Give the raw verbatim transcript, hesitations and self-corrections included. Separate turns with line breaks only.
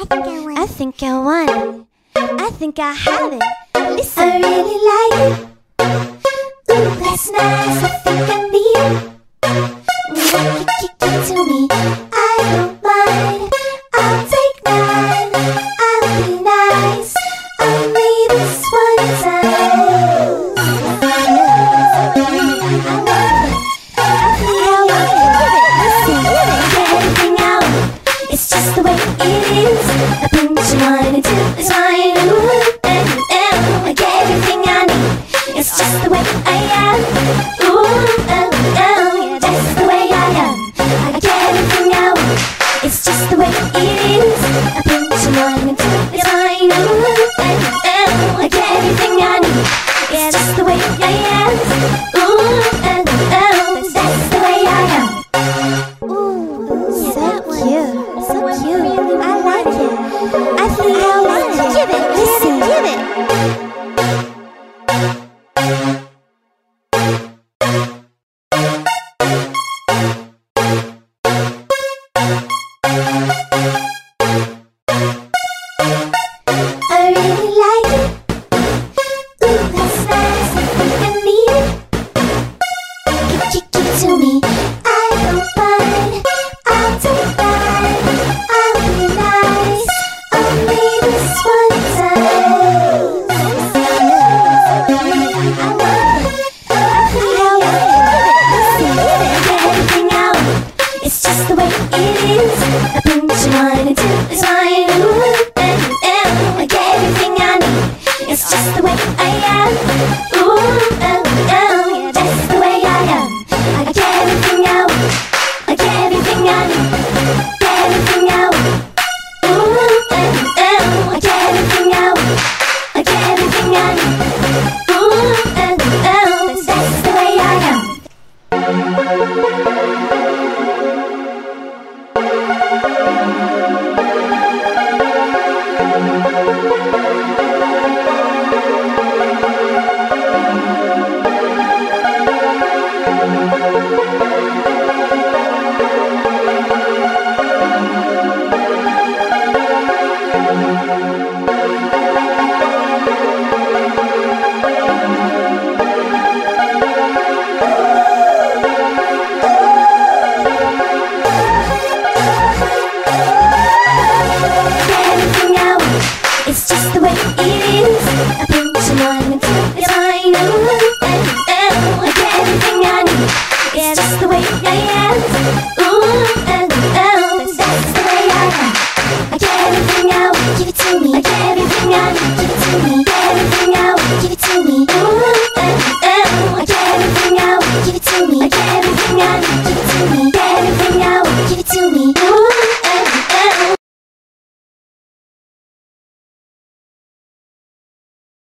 I think I won. I think I have it. Listen.
I really like it. Ooh, that's nice. I think I need it. When you kick it to me, I don't mind. I'll take nine. I'll be nice. Only this one time. It's just the way it is. I pinch one and two is fine. Ooh, and and I get everything I need. It's just the way I am. Ooh, and and just the way I am. I get everything I want. It's just the way it is. I pinch one and two is fine. Ooh, and and I get everything I need. It's just the way I am. Ooh, and and that's the way I am.
Ooh, so cute. So cute. I like it. I think I like it. Give it. Listen. Give it.
I really like it. Ooh, that's nice. I think I need it. Kick, kick it to me. I don't mind. I'll take that. I'll be nice. Only this one time. I want it. I think I want it. Get everything I want. It's just the way it is. I pinch one and two is fine. Ooh, and and I get everything I need. It's just the way I am.